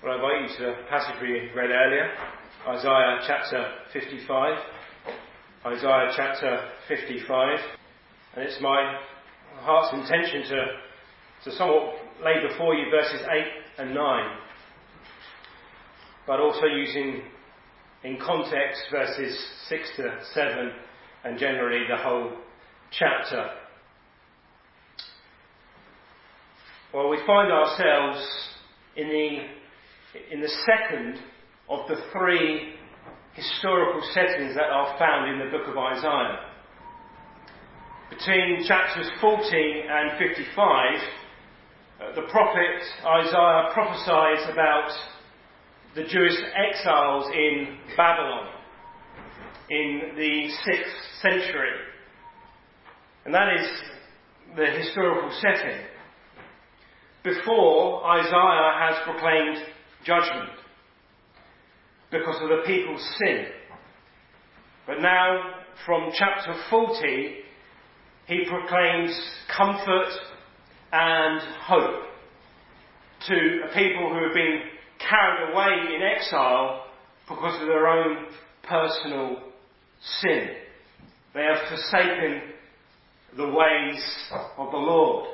Well, I invite you to the passage we read earlier, Isaiah chapter 55. Isaiah chapter 55. And it's my heart's intention to somewhat lay before you verses 8 and 9, but also using in context verses 6 to 7 and generally the whole chapter. Well, we find ourselves in the second of the three historical settings that are found in the book of Isaiah. Between chapters 40 and 55, the prophet Isaiah prophesies about the Jewish exiles in Babylon in the 6th century. And that is the historical setting. Before, Isaiah has proclaimed judgment because of the people's sin. But now, from chapter 40, he proclaims comfort and hope to a people who have been carried away in exile because of their own personal sin. They have forsaken the ways of the Lord.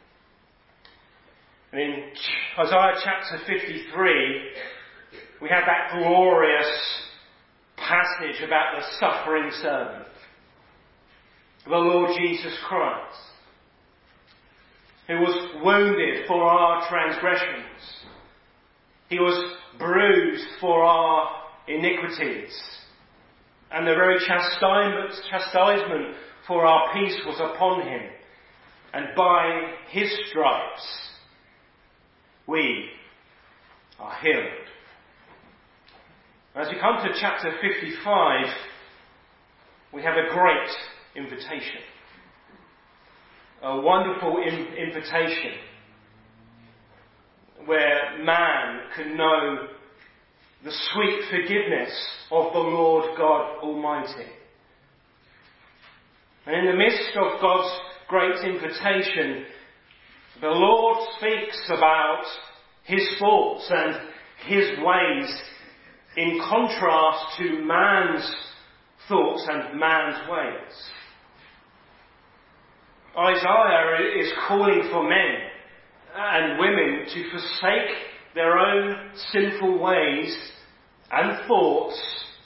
And in Isaiah chapter 53, we have that glorious passage about the suffering servant, the Lord Jesus Christ, who was wounded for our transgressions. He was bruised for our iniquities. And the very chastisement for our peace was upon him. And by his stripes we are healed. As we come to chapter 55, we have a great invitation. A wonderful invitation where man can know the sweet forgiveness of the Lord God Almighty. And in the midst of God's great invitation, the Lord speaks about his thoughts and his ways in contrast to man's thoughts and man's ways. Isaiah is calling for men and women to forsake their own sinful ways and thoughts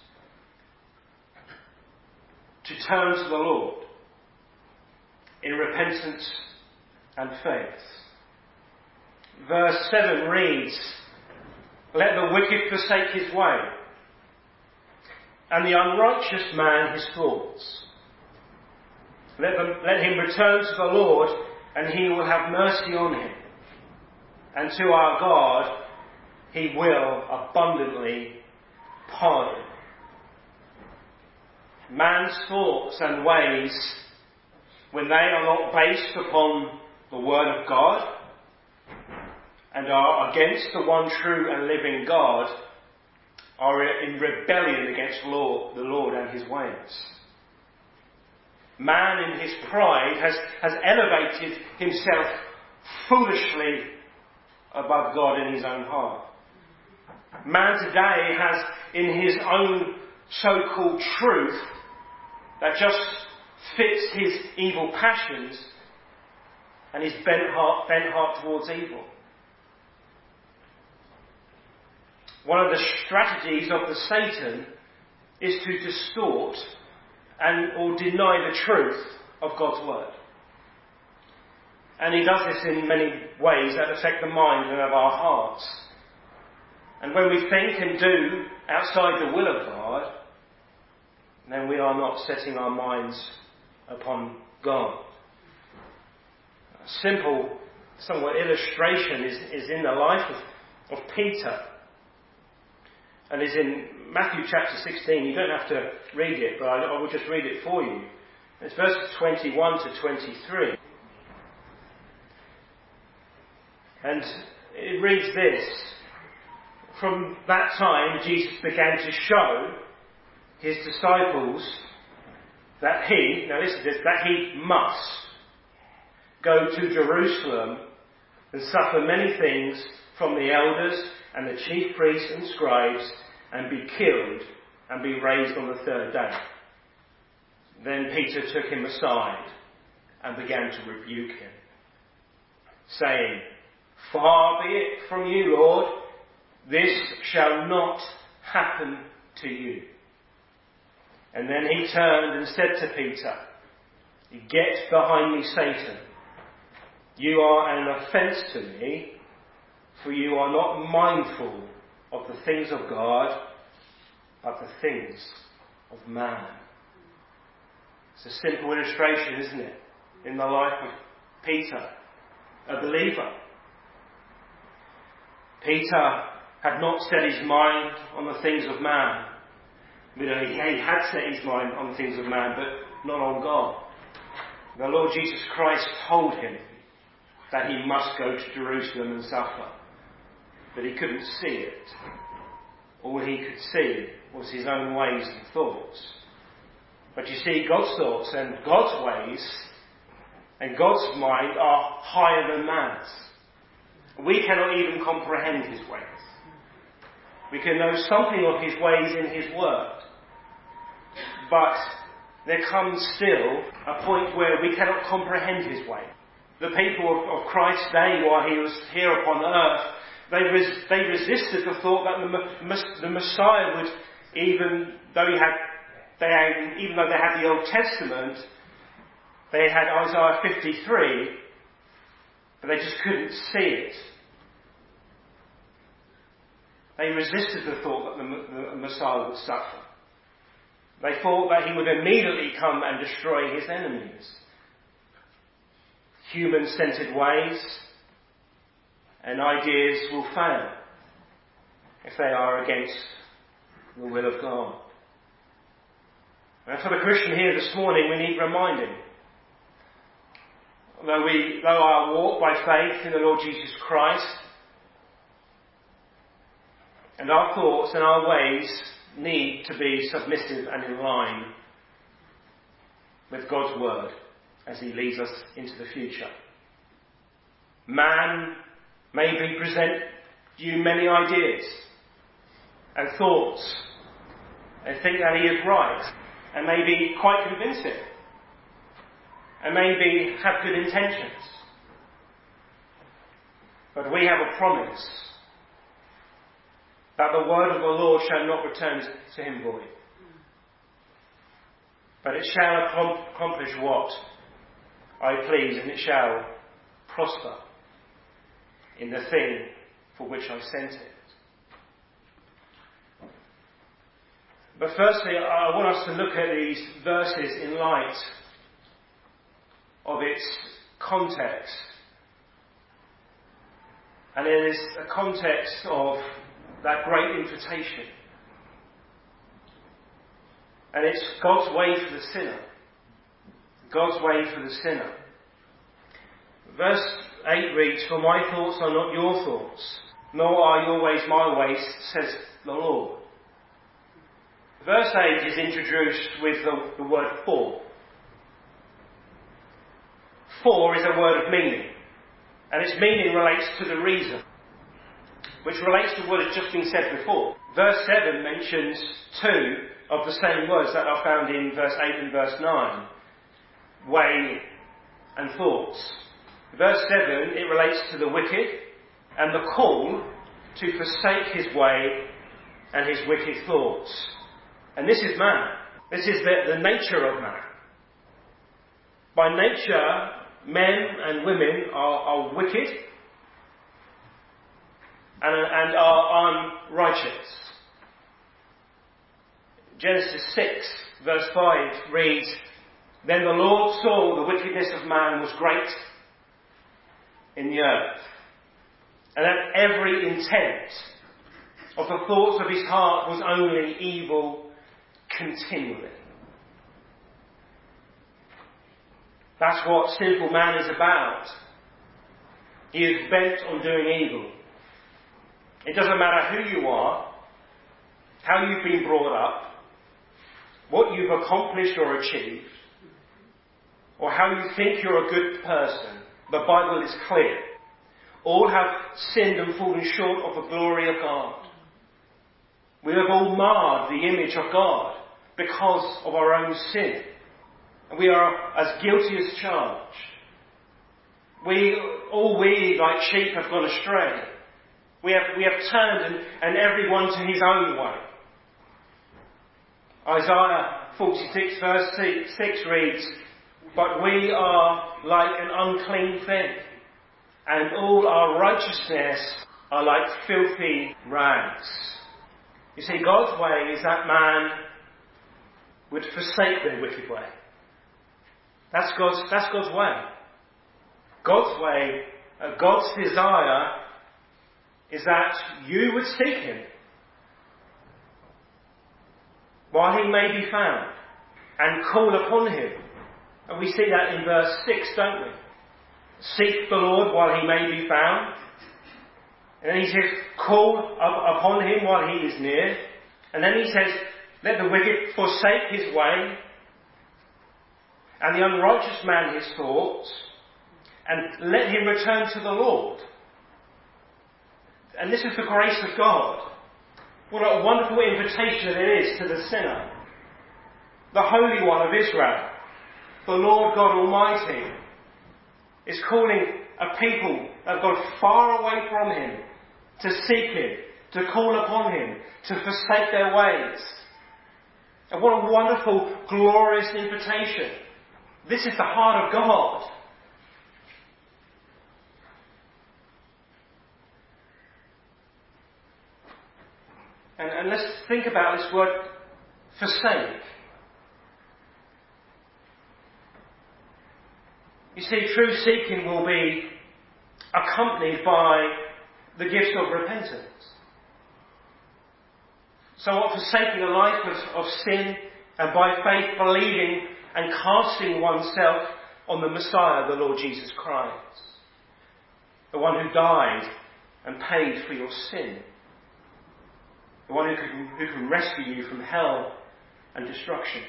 to turn to the Lord in repentance and faith. Verse 7 reads, "Let the wicked forsake his way, and the unrighteous man his thoughts. Let him return to the Lord, and he will have mercy on him. And to our God he will abundantly pardon." Man's thoughts and ways, when they are not based upon the Word of God and are against the one true and living God, are in rebellion against the Lord and his ways. Man in his pride has elevated himself foolishly above God in his own heart. Man today has in his own so-called truth that just fits his evil passions and his bent heart towards evil. One of the strategies of the Satan is to distort or deny the truth of God's word. And he does this in many ways that affect the mind and of our hearts. And when we think and do outside the will of God, then we are not setting our minds upon God. A simple, somewhat illustration is in the life of Peter. And is in Matthew chapter 16. You don't have to read it, but I will just read it for you. It's verses 21 to 23. And it reads this: "From that time Jesus began to show his disciples that he," now listen to this, "that he must go to Jerusalem and suffer many things from the elders and the chief priests and scribes, and be killed, and be raised on the third day. Then Peter took him aside and began to rebuke him, saying, Far be it from you, Lord, this shall not happen to you. And then he turned and said to Peter, Get behind me, Satan. You are an offence to me, for you are not mindful of the things of God, but the things of man. It's a simple illustration, isn't it, in the life of Peter, a believer. Peter had not set his mind on the things of man. He had set his mind on the things of man, but not on God. The Lord Jesus Christ told him that he must go to Jerusalem and suffer. But he couldn't see it. All he could see was his own ways and thoughts. But you see, God's thoughts and God's ways and God's mind are higher than man's. We cannot even comprehend his ways. We can know something of his ways in his word. But there comes still a point where we cannot comprehend his way. The people of Christ's day, while he was here upon earth, they resisted the thought that the Messiah would, even though they had the Old Testament, they had Isaiah 53, but they just couldn't see it. They resisted the thought that the Messiah would suffer. They thought that he would immediately come and destroy his enemies. Human-centered ways and ideas will fail if they are against the will of God. And for the Christian here this morning, we need reminding. Though our walk by faith in the Lord Jesus Christ, and our thoughts and our ways need to be submissive and in line with God's word as he leads us into the future. Man maybe present you many ideas and thoughts and think that he is right and maybe quite convincing and maybe have good intentions. But we have a promise that the word of the Lord shall not return to him void, but it shall accomplish what I please, and it shall prosper in the thing for which I sent it. But firstly, I want us to look at these verses in light of its context. And it is a context of that great invitation. And it's God's way for the sinner. God's way for the sinner. Verse 8 reads, For my thoughts are not your thoughts, nor are your ways my ways, says the Lord. Verse 8 is introduced with the word for. For is a word of meaning, and its meaning relates to the reason, which relates to what has just been said before. Verse 7 mentions two of the same words that are found in verse 8 and verse 9. Way and thoughts. Verse 7, it relates to the wicked and the call to forsake his way and his wicked thoughts. And this is man. This is the nature of man. By nature, men and women are wicked and are unrighteous. Genesis 6, verse 5 reads, Then the Lord saw the wickedness of man was great in the earth, and that every intent of the thoughts of his heart was only evil continually. That's what sinful man is about. He is bent on doing evil. It doesn't matter who you are, how you've been brought up, what you've accomplished or achieved, or how you think you're a good person. The Bible is clear. All have sinned and fallen short of the glory of God. We have all marred the image of God because of our own sin. And we are as guilty as charged. All we, like sheep, have gone astray. We have turned and everyone to his own way. Isaiah 46 verse 6 reads, "But we are like an unclean thing, and all our righteousness are like filthy rags." You see, God's way is that man would forsake their wicked way. That's God's way. God's way, God's desire is that you would seek him while he may be found and call upon him. And we see that in verse 6, don't we? Seek the Lord while he may be found. And then he says, call upon him while he is near. And then he says, let the wicked forsake his way, and the unrighteous man his thoughts, and let him return to the Lord. And this is the grace of God. What a wonderful invitation it is to the sinner. The Holy One of Israel, the Lord God Almighty, is calling a people that have gone far away from him to seek him, to call upon him, to forsake their ways. And what a wonderful, glorious invitation. This is the heart of God. And let's think about this word forsake. You see, true seeking will be accompanied by the gift of repentance. So what forsaking a life of sin and by faith believing and casting oneself on the Messiah, the Lord Jesus Christ, the one who died and paid for your sin, the one who can rescue you from hell and destruction.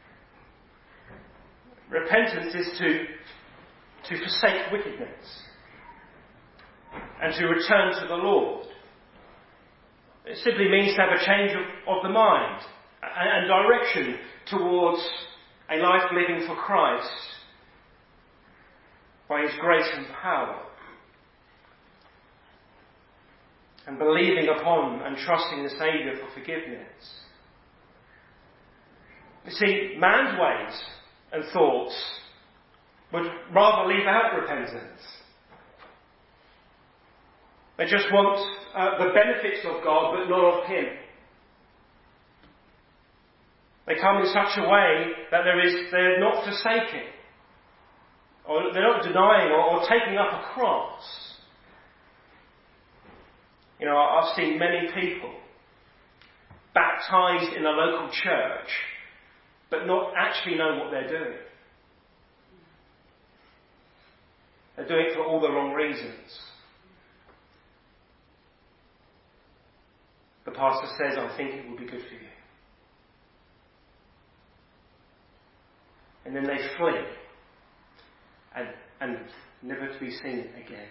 Repentance is to forsake wickedness and to return to the Lord. It simply means to have a change of the mind and direction towards a life living for Christ by his grace and power, and believing upon and trusting the Saviour for forgiveness. You see, man's ways and thoughts would rather leave out repentance. They just want the benefits of God, but not of him. They come in such a way that they're not forsaking, or they're not denying or taking up a cross. You know, I've seen many people baptised in a local church, but not actually know what they're doing. They're doing it for all the wrong reasons. The pastor says, I think it will be good for you. And then they flee and never to be seen again.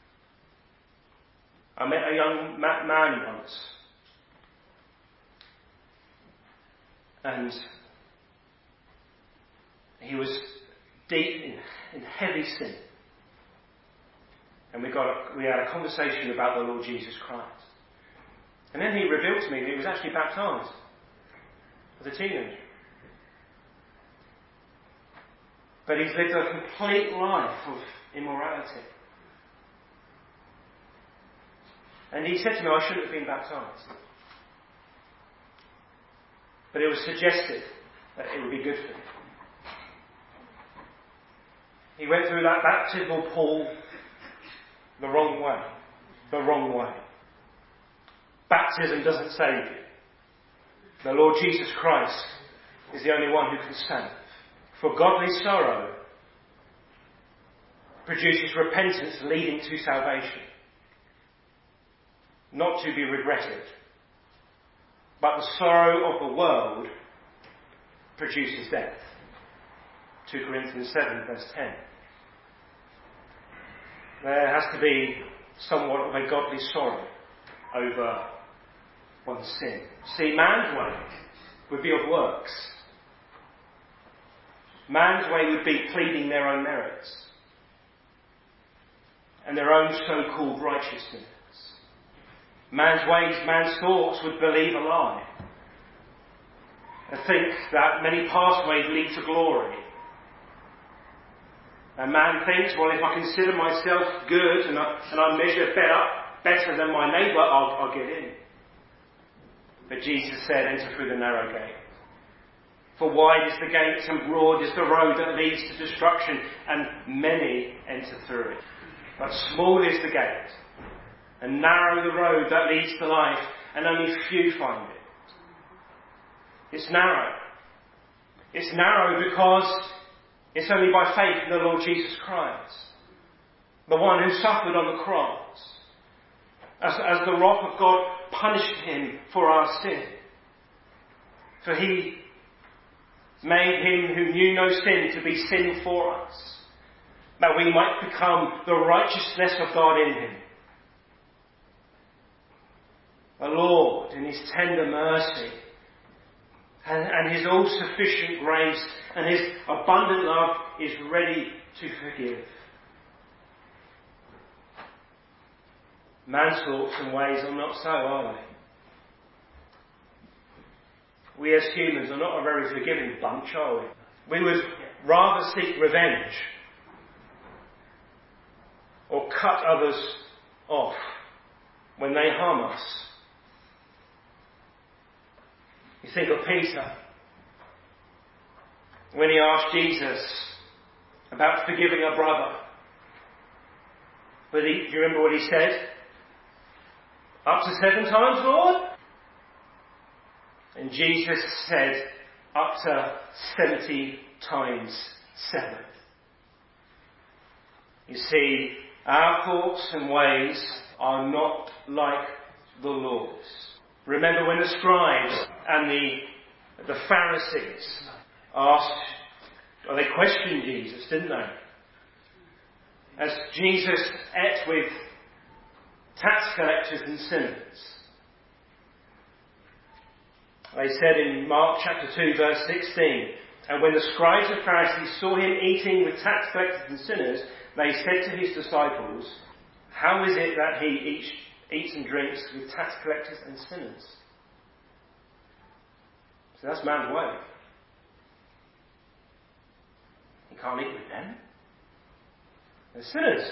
I met a young man once, and he was deep in heavy sin. And we had a conversation about the Lord Jesus Christ. And then he revealed to me that he was actually baptised as a teenager. But he's lived a complete life of immorality. And he said to me, I shouldn't have been baptised. But it was suggested that it would be good for him. He went through that baptismal pool the wrong way. The wrong way. Baptism doesn't save you. The Lord Jesus Christ is the only one who can save. For godly sorrow produces repentance leading to salvation, not to be regretted. But the sorrow of the world produces death. 2 Corinthians 7 verse 10. There has to be somewhat of a godly sorrow over one's sin. See, man's way would be of works. Man's way would be pleading their own merits and their own so-called righteousness. Man's ways, man's thoughts would believe a lie and think that many pathways lead to glory. And man thinks, well, if I consider myself good and I measure better than my neighbour, I'll get in. But Jesus said, enter through the narrow gate. For wide is the gate and broad is the road that leads to destruction, and many enter through it. But small is the gate, and narrow the road that leads to life, and only few find it. It's narrow. It's narrow because it's only by faith in the Lord Jesus Christ, the one who suffered on the cross, as the wrath of God punished him for our sin. For he made him who knew no sin to be sin for us, that we might become the righteousness of God in him. The Lord, in his tender mercy and his all-sufficient grace and his abundant love, is ready to forgive. Man's thoughts and ways are not so, are they? We as humans are not a very forgiving bunch, are we? We would rather seek revenge or cut others off when they harm us. You think of Peter, when he asked Jesus about forgiving a brother. Do you remember what he said? Up to 7 times, Lord? And Jesus said, up to 70 times 7. You see, our thoughts and ways are not like the Lord's. Remember when the scribes and the Pharisees they questioned Jesus, didn't they? As Jesus ate with tax collectors and sinners. They said in Mark chapter 2 verse 16, and when the scribes and Pharisees saw him eating with tax collectors and sinners, they said to his disciples, how is it that he eats and drinks with tax collectors and sinners? So that's man's way. He can't eat with them. They're sinners.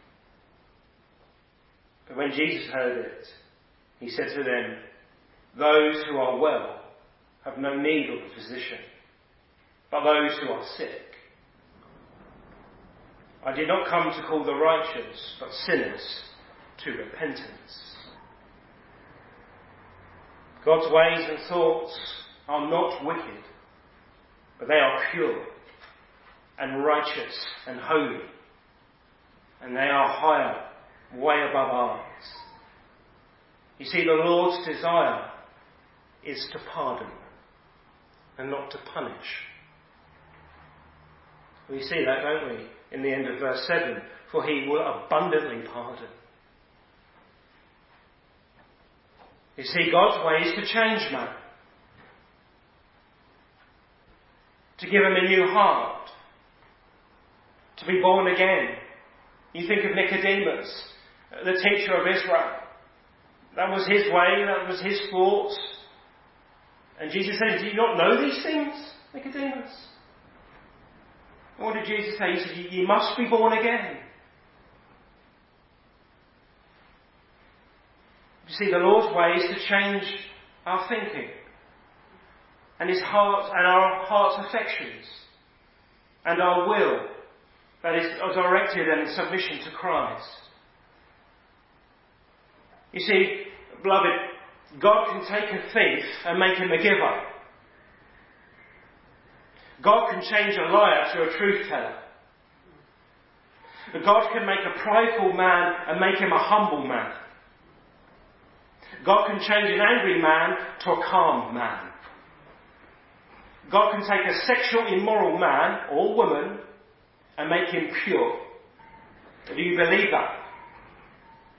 But when Jesus heard it, he said to them, those who are well have no need of a physician, but those who are sick. I did not come to call the righteous, but sinners to repentance. God's ways and thoughts are not wicked, but they are pure and righteous and holy, and they are higher, way above ours. You see, the Lord's desire is to pardon and not to punish. We see that, don't we, in the end of verse 7, for he will abundantly pardon. You see, God's way is to change man, to give him a new heart, to be born again. You think of Nicodemus, the teacher of Israel. That was his way, that was his thoughts. And Jesus said, do you not know these things, Nicodemus? And what did Jesus say? He said, you must be born again. You see, the Lord's way is to change our thinking and his heart and our heart's affections and our will that is directed and in submission to Christ. You see, beloved, God can take a thief and make him a giver. God can change a liar to a truth teller. God can make a prideful man and make him a humble man. God can change an angry man to a calm man. God can take a sexual immoral man or woman and make him pure. Do you believe that?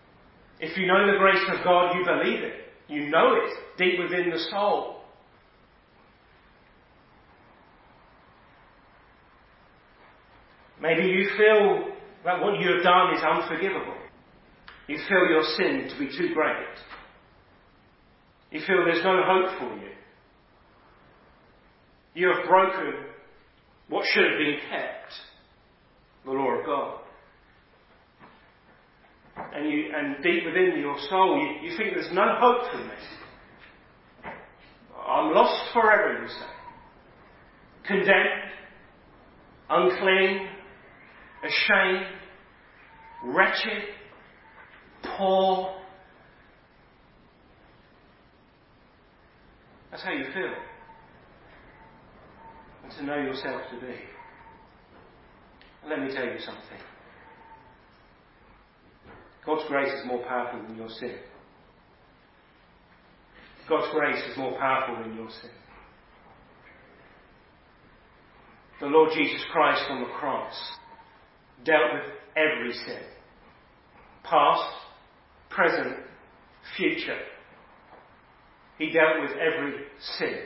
If you know the grace of God, you believe it. You know it deep within the soul. Maybe you feel that what you have done is unforgivable. You feel your sin to be too great. You feel there's no hope for you. You have broken what should have been kept, the law of God. And deep within your soul, you think there's no hope for me. I'm lost forever, you say. Condemned, unclean, ashamed, wretched, poor. That's how you feel. And to know yourself to be. Let me tell you something. God's grace is more powerful than your sin. God's grace is more powerful than your sin. The Lord Jesus Christ on the cross dealt with every sin. Past, present, future. He dealt with every sin.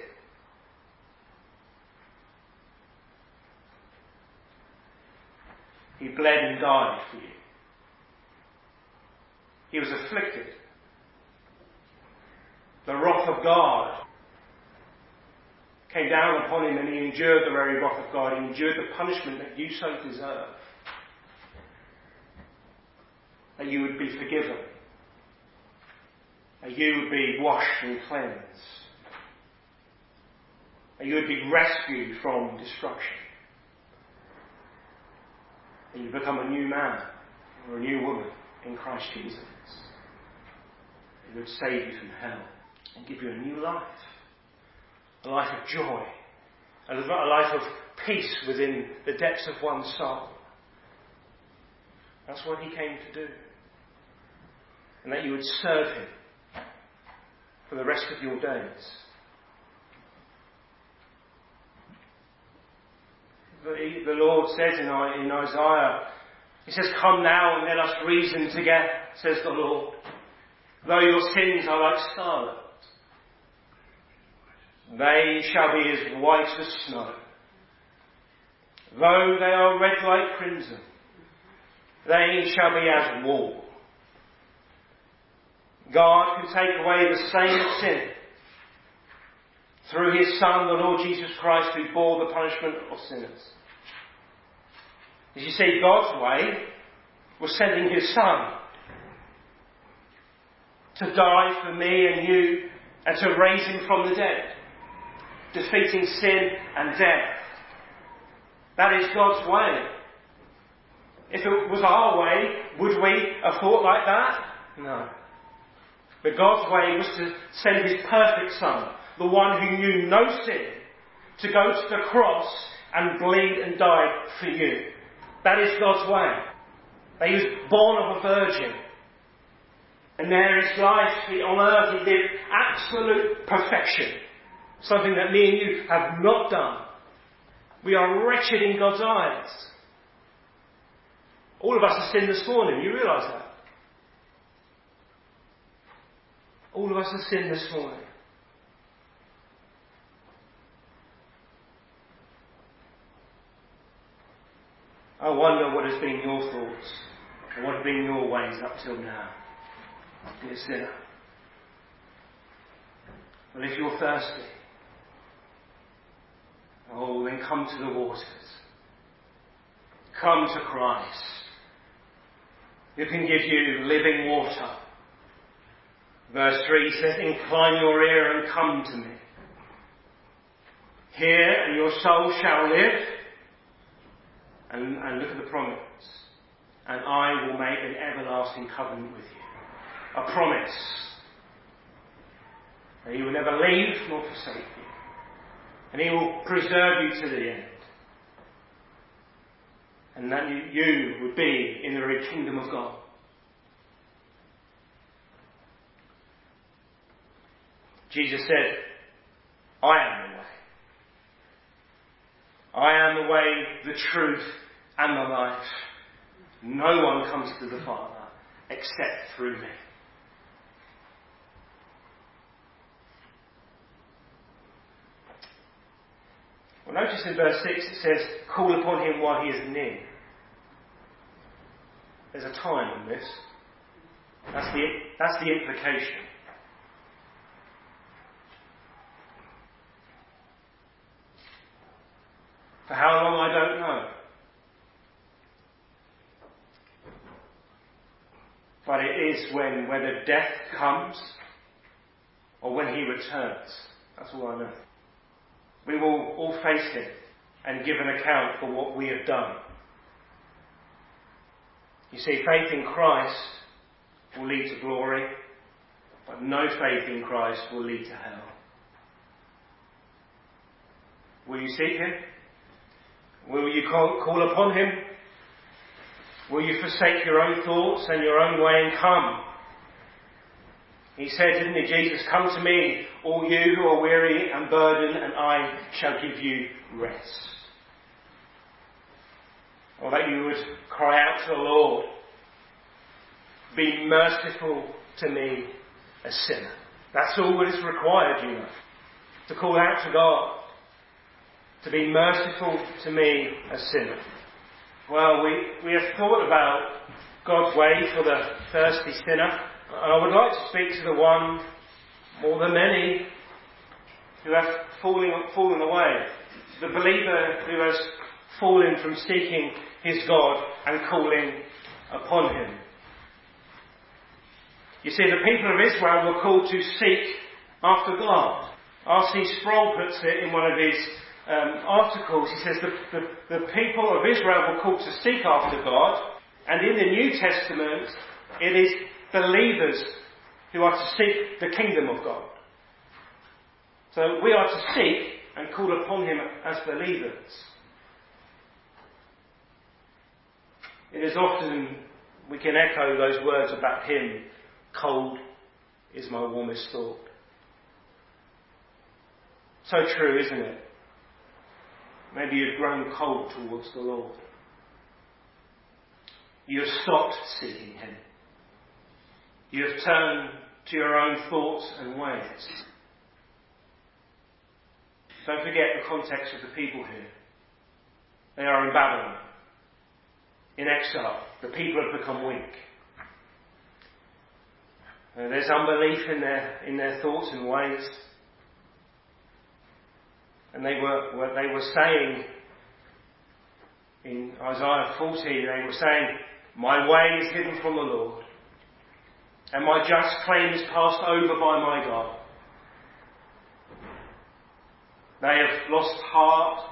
He bled and died for you. He was afflicted. The wrath of God came down upon him, and he endured the very wrath of God. He endured the punishment that you so deserve. That you would be forgiven. That you would be washed and cleansed. That you would be rescued from destruction. That you become a new man or a new woman in Christ Jesus. He would save you from hell and give you a new life. A life of joy. A life of peace within the depths of one's soul. That's what he came to do. And that you would serve him for the rest of your days. The Lord says in Isaiah, he says, "Come now and let us reason together," says the Lord. "Though your sins are like scarlet, they shall be as white as snow. Though they are red like crimson, they shall be as wool." God can take away the stain of sin through his Son, the Lord Jesus Christ, who bore the punishment of sinners. As you see, God's way was sending his Son to die for me and you and to raise him from the dead, defeating sin and death. That is God's way. If it was our way, would we have thought like that? No. But God's way was to send his perfect Son, the one who knew no sin, to go to the cross and bleed and die for you. That is God's way. That he was born of a virgin. And there his life on earth, he lived absolute perfection. Something that me and you have not done. We are wretched in God's eyes. All of us have sinned this morning. You realise that? All of us have sinned this morning. I wonder what has been your thoughts and what have been your ways up till now, dear sinner. Well, if you're thirsty, then come to the waters. Come to Christ, who can give you living water. Verse 3 says, "Incline your ear and come to me. Hear, and your soul shall live." And look at the promise. "And I will make an everlasting covenant with you." A promise that he will never leave nor forsake you. And he will preserve you to the end. And that you would be in the very kingdom of God. Jesus said, "I am the way. I am the way, the truth, and the life. No one comes to the Father except through me." Well, notice in verse 6 it says, call upon him while he is near. There's a time on this. That's the implication. For how long, I don't know. But it is when whether death comes or when he returns. That's all I know. We will all face him and give an account for what we have done. You see, faith in Christ will lead to glory, but no faith in Christ will lead to hell. Will you seek him? Will you call upon him? Will you forsake your own thoughts and your own way and come? He said, didn't he, Jesus, come to me, all you who are weary and burdened, and I shall give you rest. Or that you would cry out to the Lord, be merciful to me, a sinner. That's all that is required, you know. To call out to God, to be merciful to me, a sinner. Well, we have thought about God's way for the thirsty sinner. And I would like to speak to the one, more than many, who have fallen away. The believer who has fallen from seeking his God and calling upon him. You see, the people of Israel were called to seek after God. R.C. Sproul puts it in one of his articles. He says the people of Israel were called to seek after God, and in the New Testament it is believers who are to seek the kingdom of God. So we are to seek and call upon him as believers. It is often we can echo those words about him, cold is my warmest thought. So true, isn't it? Maybe you've grown cold towards the Lord. You have stopped seeking him. You have turned to your own thoughts and ways. Don't forget the context of the people here. They are in Babylon, in exile. The people have become weak. There's unbelief in their thoughts and ways. And they were saying, in Isaiah 40, they were saying, my way is hidden from the Lord, and my just claim is passed over by my God. They have lost heart.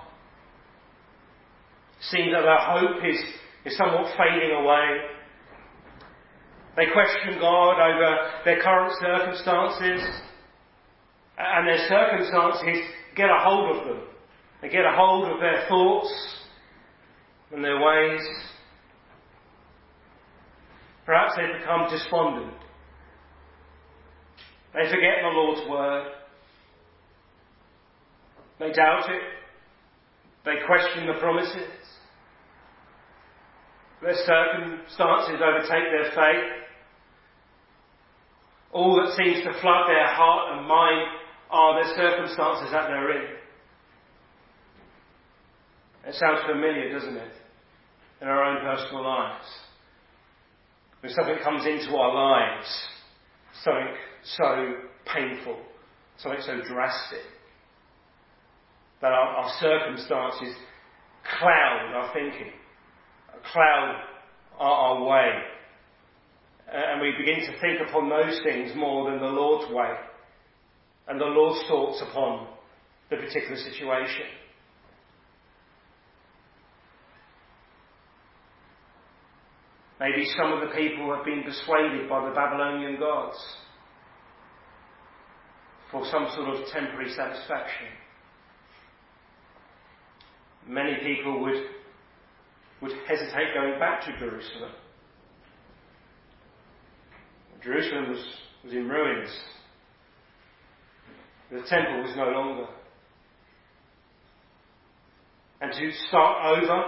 Seems that their hope is somewhat fading away. They question God over their current circumstances, and their circumstances get a hold of them. They get a hold of their thoughts and their ways. Perhaps they become despondent. They forget the Lord's word. They doubt it. They question the promises. Their circumstances overtake their faith. All that seems to flood their heart and mind are the circumstances that they're in. It sounds familiar, doesn't it? In our own personal lives. When something comes into our lives, something so painful, something so drastic, that our circumstances cloud our thinking, cloud our way. And we begin to think upon those things more than the Lord's way and the Lord's thoughts upon the particular situation. Maybe some of the people have been persuaded by the Babylonian gods for some sort of temporary satisfaction. Many people would hesitate going back to Jerusalem. Jerusalem was in ruins. The temple was no longer. And to start over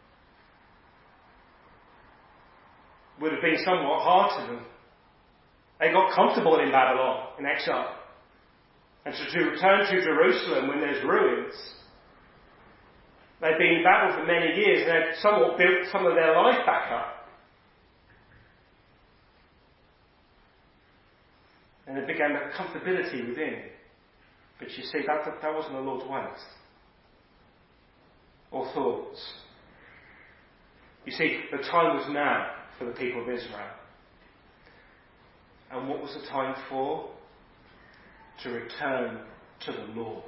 would have been somewhat hard to them. They got comfortable in Babylon, in exile. And to return to Jerusalem when there's ruins They'd been in battle for many years and they'd somewhat built some of their life back up. And there began a comfortability within. But you see, that wasn't the Lord's ways or thoughts. You see, the time was now for the people of Israel. And what was the time for? To return to the Lord.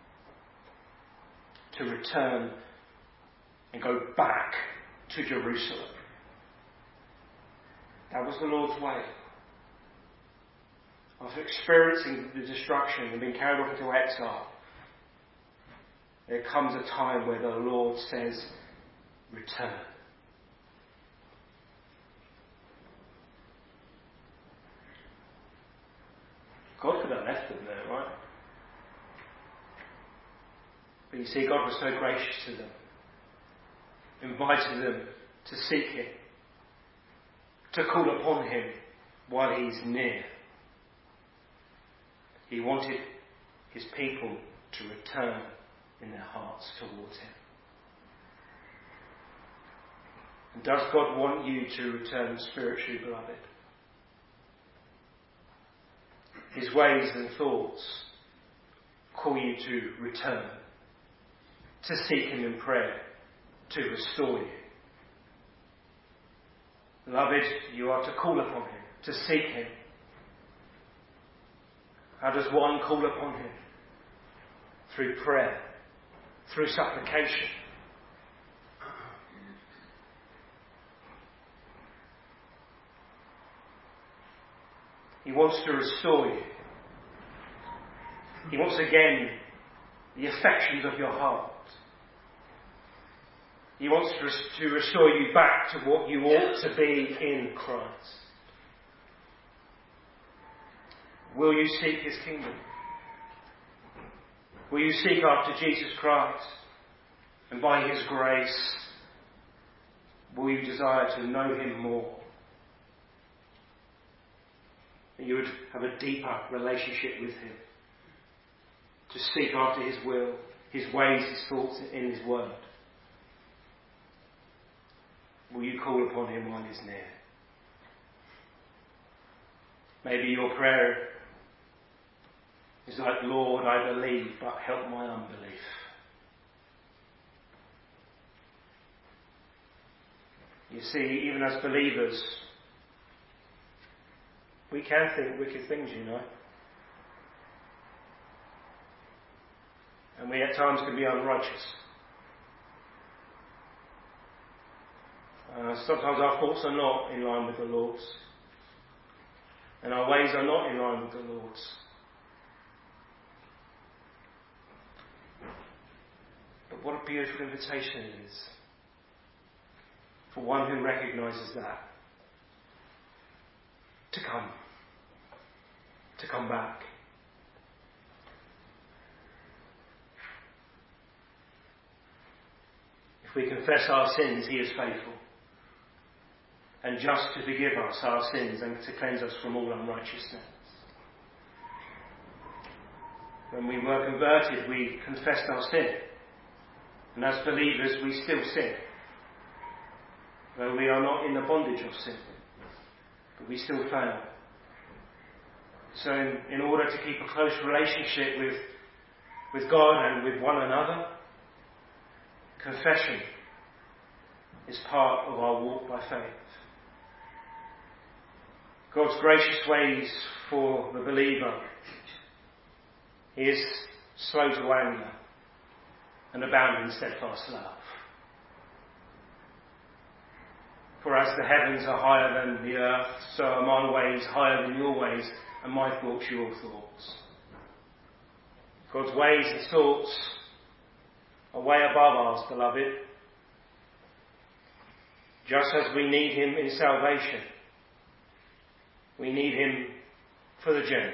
To return and go back to Jerusalem. That was the Lord's way. After experiencing the destruction and being carried off into exile, there comes a time where the Lord says, return. God could have left them there, right? But you see, God was so gracious to them, invited them to seek Him, to call upon Him while He's near. He wanted His people to return in their hearts towards Him. And does God want you to return spiritually, beloved? His ways and thoughts call you to return, to seek Him in prayer, to restore you. Beloved, you are to call upon Him, to seek Him. How does one call upon Him? Through prayer, through supplication. He wants to restore you. He wants again the affections of your heart. He wants to restore you back to what you ought to be in Christ. Will you seek His kingdom? Will you seek after Jesus Christ? And by His grace, will you desire to know Him more? That you would have a deeper relationship with Him. To seek after His will, His ways, His thoughts in His word. Will you call upon Him while He's near? Maybe your prayer is like, Lord, I believe, but help my unbelief. You see, even as believers, we can think wicked things, you know. And we at times can be unrighteous. Sometimes our thoughts are not in line with the Lord's. And our ways are not in line with the Lord's. But what a beautiful invitation it is for one who recognises that. To come back. If we confess our sins, He is faithful and just to forgive us our sins and to cleanse us from all unrighteousness. When we were converted, we confessed our sin. And as believers, we still sin. Though we are not in the bondage of sin. But we still fail. So in order to keep a close relationship with God and with one another, confession is part of our walk by faith. God's gracious ways for the believer is slow to anger and abound in steadfast love. For as the heavens are higher than the earth, so are my ways higher than your ways, and my thoughts your thoughts. God's ways and thoughts are way above ours, beloved. Just as we need Him in salvation, we need Him for the journey.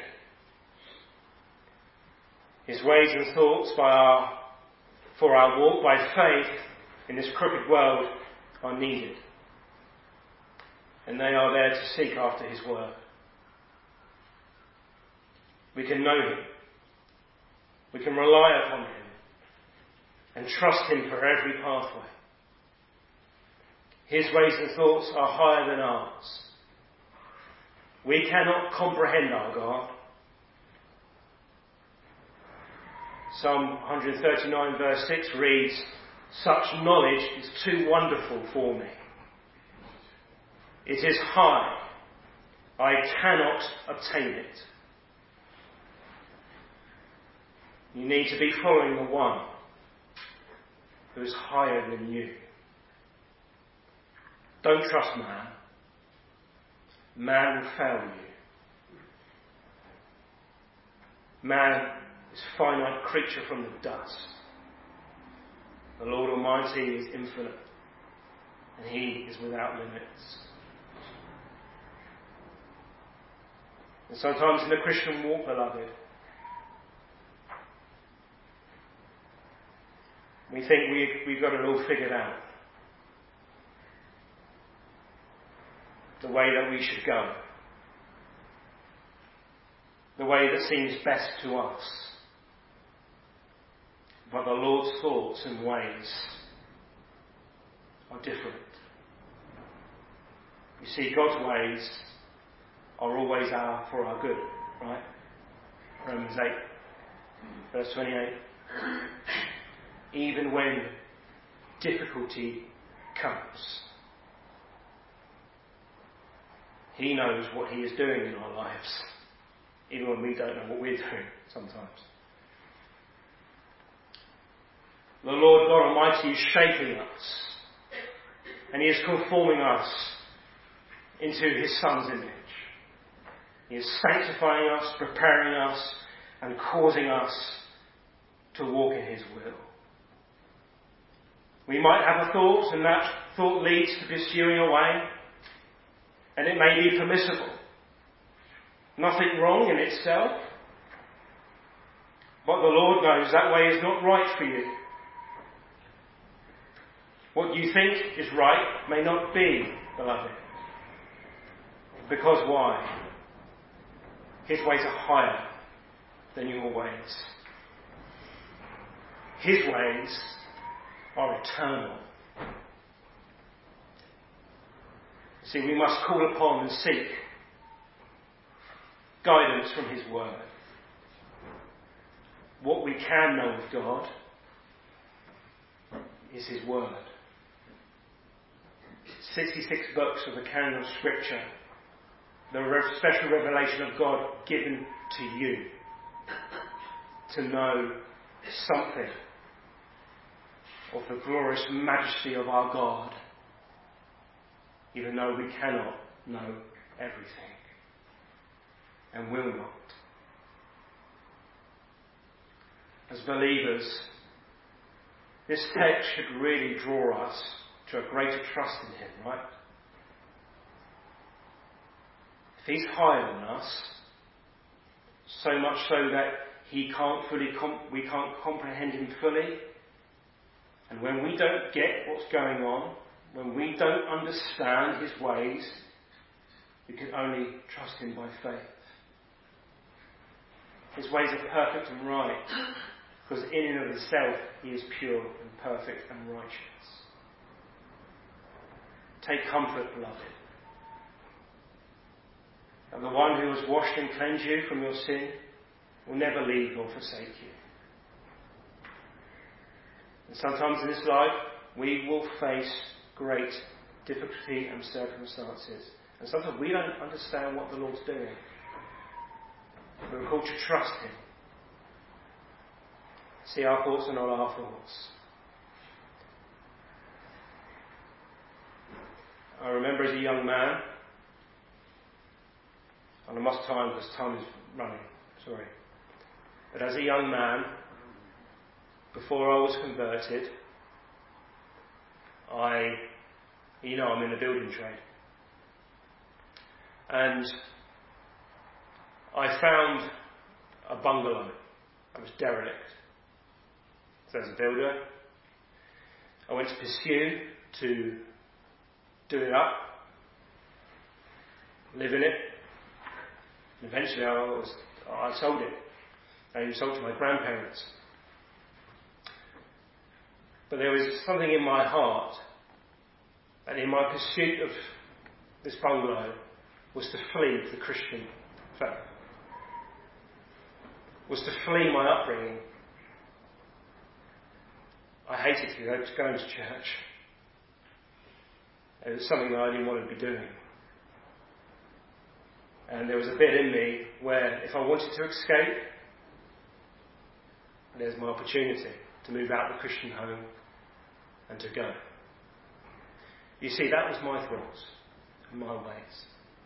His ways and thoughts for our walk by faith in this crooked world are needed. And they are there to seek after His word. We can know Him. We can rely upon Him. and trust him for every pathway. His ways and thoughts are higher than ours. We cannot comprehend our God. Psalm 139 verse 6 reads, "Such knowledge is too wonderful for me. It is high. I cannot obtain it." You need to be following the one who is higher than you. Don't trust man. Man will fail you. Man is a finite creature from the dust. The Lord Almighty is infinite, and he is without limits. And sometimes in the Christian walk, beloved, we think we've got it all figured out. The way that we should go. The way that seems best to us. But the Lord's thoughts and ways are different. You see, God's ways are always for our good, right? Romans 8, verse 28. Even when difficulty comes, he knows what he is doing in our lives, even when we don't know what we're doing sometimes. The Lord God Almighty is shaping us, and he is conforming us into his Son's image. He is sanctifying us, preparing us, and causing us to walk in his will. We might have a thought, and that thought leads to pursuing a way, and it may be permissible. Nothing wrong in itself, but the Lord knows that way is not right for you. What you think is right may not be, beloved. Because why? His ways are higher than your ways. His ways are eternal. See, we must call upon and seek guidance from his word. What we can know of God is his word. 66 books of the canon of Scripture, the special revelation of God given to you to know something of the glorious majesty of our God, even though we cannot know everything and will not. As believers, this text should really draw us to a greater trust in him, right? If he's higher than us, so much so that we can't comprehend him fully, and when we don't get what's going on, when we don't understand his ways, we can only trust him by faith. His ways are perfect and right, because in and of himself he is pure and perfect and righteous. Take comfort, beloved, that the one who has washed and cleansed you from your sin will never leave nor forsake you. And sometimes in this life we will face great difficulty and circumstances, and sometimes we don't understand what the Lord's doing. We're called to trust him. See, our thoughts are not our thoughts. I remember as a young man, and I must time because time is running, sorry. But as a young man, before I was converted, I'm in the building trade. And I found a bungalow that was derelict. So as a builder, I went to pursue to do it up, live in it. And eventually I sold it. I sold it to my grandparents. But there was something in my heart, and in my pursuit of this bungalow was to flee the Christian faith, was to flee my upbringing. I hated to go to church. It was something that I didn't want to be doing. And there was a bit in me where if I wanted to escape, there's my opportunity to move out of the Christian home and to go. You see, that was my thoughts and my ways.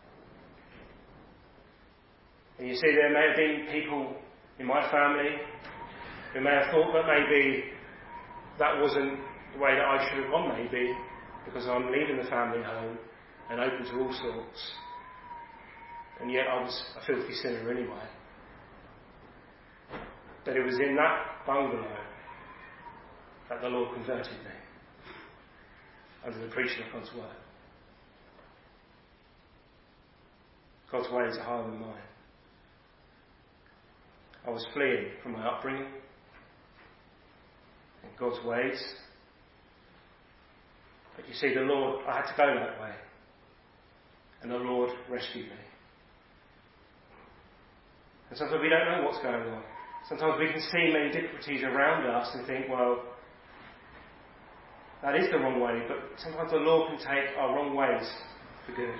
And you see, there may have been people in my family who may have thought that maybe that wasn't the way that I should have gone, maybe, because I'm leaving the family home and open to all sorts. And yet I was a filthy sinner anyway. But it was in that bungalow that the Lord converted me under the preaching of God's word. God's ways are higher than mine. I was fleeing from my upbringing and God's ways. But you see, the Lord, I had to go that way. And the Lord rescued me. And sometimes we don't know what's going on. Sometimes we can see many difficulties around us and think, well, that is the wrong way. But sometimes the Lord can take our wrong ways for good.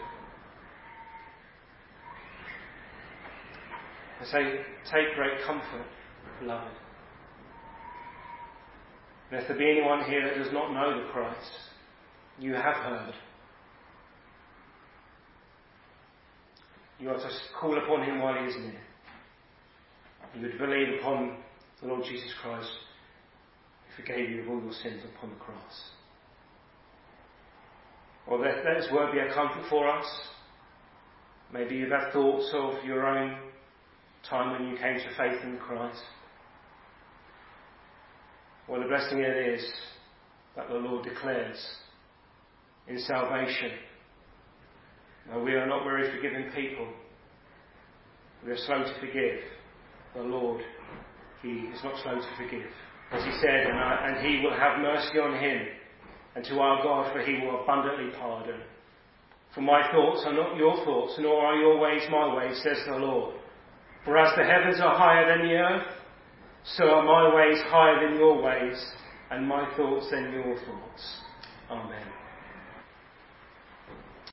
And so take great comfort, beloved. And if there be anyone here that does not know the Christ, you have heard. You are to call upon him while he is near. You would believe upon the Lord Jesus Christ, who forgave you of all your sins upon the cross. Or let his word be a comfort for us. Maybe you've had thoughts of your own time when you came to faith in Christ. Well, the blessing it is that the Lord declares in salvation. Now, we are not very forgiving people. We are slow to forgive. The Lord, he is not slow to forgive. As he said, and he will have mercy on him, and to our God, for he will abundantly pardon. For my thoughts are not your thoughts, nor are your ways my ways, says the Lord. For as the heavens are higher than the earth, so are my ways higher than your ways, and my thoughts than your thoughts. Amen.